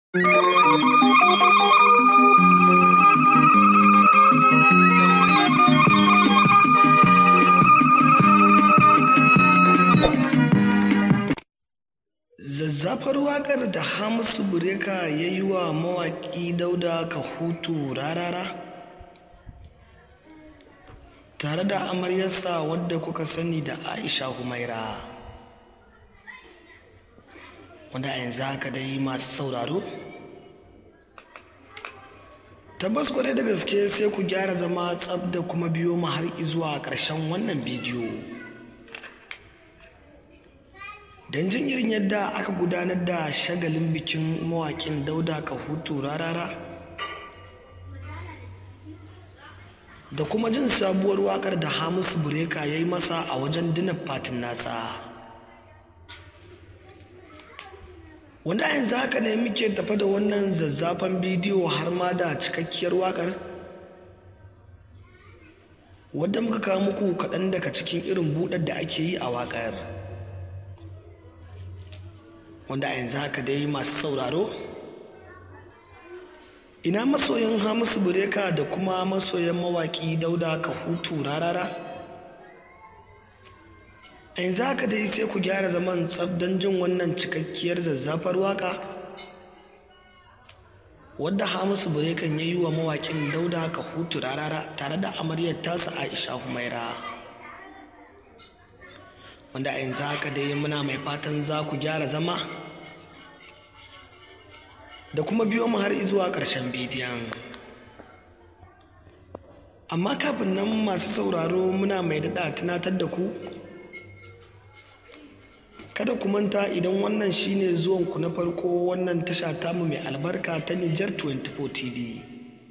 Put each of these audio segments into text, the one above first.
Zazzafar waƙar da Hamisu Breaker ya yi wa mawaƙi Dauda Kahutu Rarara tare da amaryarsa wadda kuka sani da Aisha Humaira, wanda a yanzu haka dai masu sauraro tabbas kwarai da gaske sai ku gyara zama tsab da kuma biyo mu har zuwa ƙarshen wannan bidiyo don jin irin yadda aka gudanar da shagalin bikin mawaƙin Dauda Kahutu Rarara da kuma jin sabuwar waƙar da Hamisu Breaker ya yi masa a wajen dinar fatin nasa, wanda a yanzu haka ne muke tafa da wannan zazzafan bidiyo har ma da cikakkiyar waƙar wadda muka kawo muku kaɗan daga cikin irin buɗar da ake yi a waƙar, wanda a yanzu haka dai masu sauraro ina masoyan Hamisu Breaker da kuma masoyan mawaƙi Dauda Kahutu Rarara. A yanzu haka dai sai ku gyara zaman tsab don jin wannan cikakkiyar zazzafar waƙa wadda Hamisu Breaker ya yi wa mawaƙin Dauda Kahutu Rarara tare da amaryar tasa Aisha Humaira, wanda a yanzu haka dai muna mai fatan za ku gyara zama da kuma biyo mu har zuwa ƙarshen bidiyon. Amma kafin nan masu sauraro muna mai daɗa tunatar da ku kada ku manta idan wannan shine zuwanku na farko wannan tasha tamu mai albarka ta Niger 24 TV,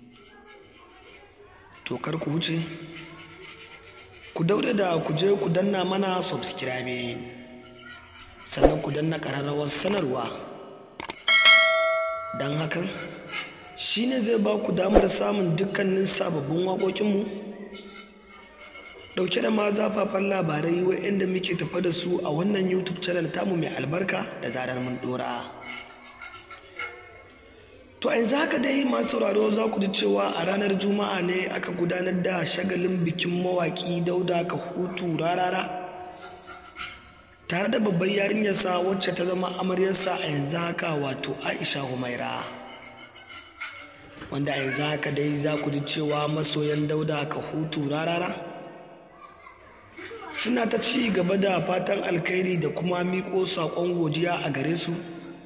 to kar ku wuce ku daure da ku je ku danna mana subscribe sannan ku danna ƙararrawar sanarwa, don hakan shine zai ba ku damar samun dukkanin sababbin waƙoƙinmu ɗauke da ma zafafan labarai waɗanda muke tafa da su a wannan YouTube channel tamu mai albarka da zarar mun ɗora. To a yanzu haka dai masu sauraro za ku ji cewa a ranar Juma'a ne aka gudanar da shagalin bikin mawaƙi Dauda Kahutu Rarara tare da babbar yarinyarsa wacce ta zama amaryarsa a yanzu haka wato Aisha Humaira, wanda a yanzu haka dai za ku ji cewa masoyan Dauda Kahutu Rarara suna ta ci gaba da fatan alkhairi da kuma miƙo saƙon godiya a gare su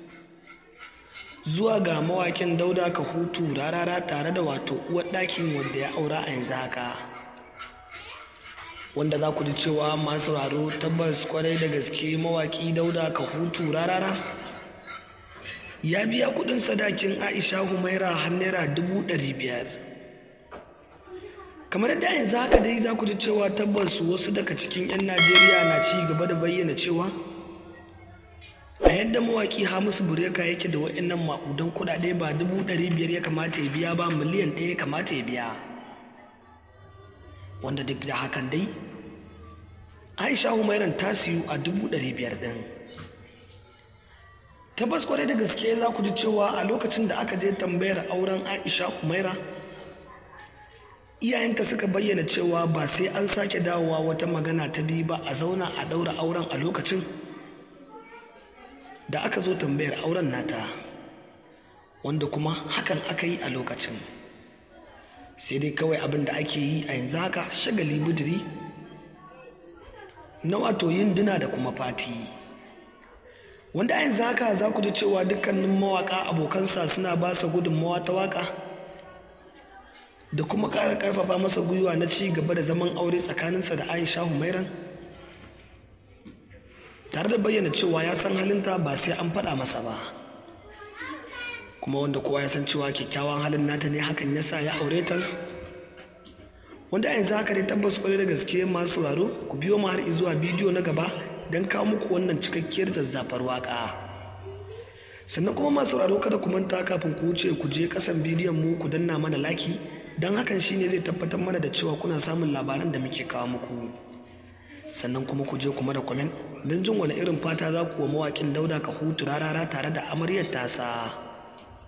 zuwa ga mawaƙin Dauda Kahutu Rarara tare da wato uwar ɗakin wanda ya aura a yanzu haka, wanda za ku ji cewa masu sauraro tabbas kwarai da gaske mawaƙi Dauda Kahutu Rarara ya biya kuɗin sadakin Aisha Humaira har naira 500,000. Kamar yadda yanzu haka dai za ku ji cewa tabbas wasu daga cikin 'yan Najeriya na ci gaba da bayyana cewa a yadda mawaƙi Hamisu Breaker yake da waɗannan maƙudan kuɗaɗe ba 500,000 ya kamata ya biya ba, miliyan 1 ya kamata ya biya, wanda duk da hakan dai Aisha Humairan ta siyu a 500,000 ɗin. Tabbas kwarai da gaske za ku ji cewa a lokacin da aka je tambayar auren Aisha Humaira iyayenta suka bayyana cewa ba sai an sake dawowa wata magana ta biyu ba a zauna a ɗaura auren a lokacin da aka zo tambayar auren nata, wanda kuma hakan aka yi a lokacin. Sai dai kawai abin da ake yi a yanzu haka shagali budiri na wato yin dina da kuma fati, wanda a yanzu haka za ku ji cewa dukkanin mawaƙa abokansa suna ba sa gudunmawa ta waƙa da kuma ƙara ƙarfafa masa gwiwa na ci gaba da zaman aure tsakaninsa da Aisha Humairan, tare da bayyana cewa ya san halinta ba sai an faɗa masa ba, kuma wanda kowa ya san cewa kyakkyawan halin nata ne hakan ya sa ya aure ta, wanda a yanzu haka dai tabbas kwarai da gaske masu sauraro ku biyo mu har zuwa bidiyo na gaba don kawo muku wannan cikakkiyar zazzafar waƙa. Sannan kuma masu sauraro kada ku manta kafin ku wuce ku je ƙasan bidiyon mu ku danna mana laki, don hakan shine zai tabbatar mana da cewa kuna samun labaran da muke kawo muku. Sannan kuma ku je kuma da comment don jin wani irin fata za ku wa mawaƙin Dauda Kahutu Rarara tare da amaryar tasa.